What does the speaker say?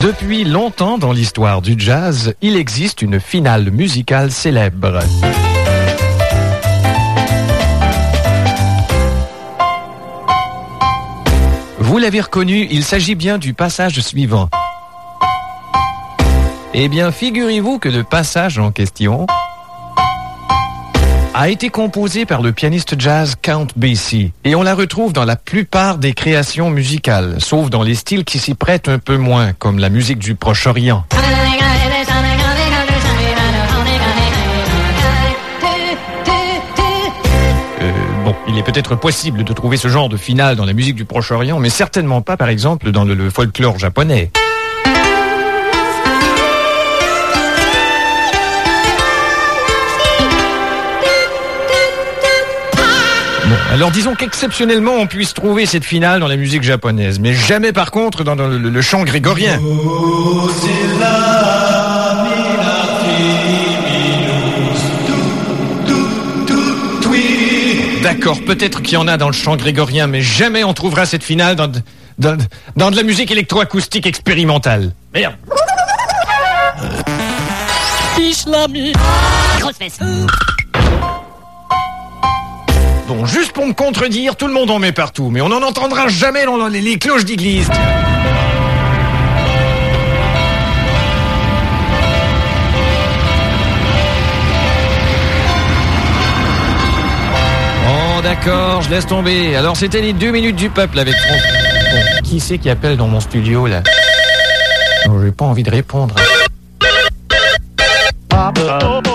Depuis longtemps dans l'histoire du jazz, il existe une finale musicale célèbre. Vous l'avez reconnu, il s'agit bien du passage suivant. Eh bien, figurez-vous que le passage en question a été composé par le pianiste jazz Count Basie et on la retrouve dans la plupart des créations musicales, sauf dans les styles qui s'y prêtent un peu moins, comme la musique du Proche-Orient. Bon, il est peut-être possible de trouver ce genre de finale dans la musique du Proche-Orient, mais certainement pas, par exemple, dans le folklore japonais. Bon, alors disons qu'exceptionnellement on puisse trouver cette finale dans la musique japonaise, mais jamais par contre dans le chant grégorien. D'accord, peut-être qu'il y en a dans le chant grégorien, mais jamais on trouvera cette finale dans de la musique électroacoustique expérimentale. Merde. Bon, juste pour me contredire, tout le monde en met partout, mais on n'en entendra jamais dans les cloches d'église. Bon, d'accord, je laisse tomber. Alors, c'était les 2 minutes du peuple avec Franck. Bon, qui c'est qui appelle dans mon studio, là? Oh, j'ai pas envie de répondre.